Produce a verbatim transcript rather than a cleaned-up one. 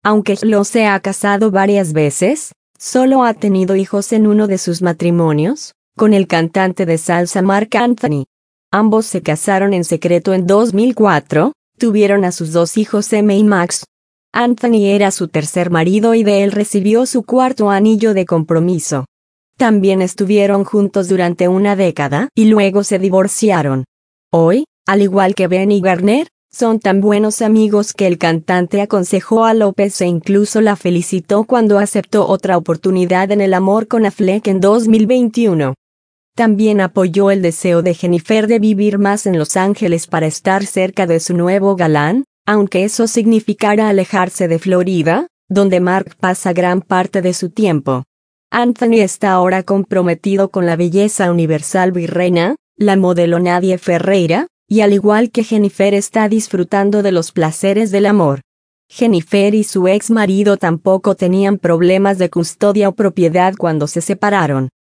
Aunque Lo se ha casado varias veces, solo ha tenido hijos en uno de sus matrimonios, con el cantante de salsa Marc Anthony. Ambos se casaron en secreto en dos mil cuatro, tuvieron a sus dos hijos Emma y Max. Anthony era su tercer marido y de él recibió su cuarto anillo de compromiso. También estuvieron juntos durante una década y luego se divorciaron. Hoy, al igual que Benny Garner, son tan buenos amigos que el cantante aconsejó a López e incluso la felicitó cuando aceptó otra oportunidad en el amor con Affleck en dos mil veintiuno. También apoyó el deseo de Jennifer de vivir más en Los Ángeles para estar cerca de su nuevo galán, aunque eso significara alejarse de Florida, donde Marc pasa gran parte de su tiempo. Anthony está ahora comprometido con la belleza universal virreina, la modelo Nadia Ferreira, y al igual que Jennifer está disfrutando de los placeres del amor. Jennifer y su ex marido tampoco tenían problemas de custodia o propiedad cuando se separaron.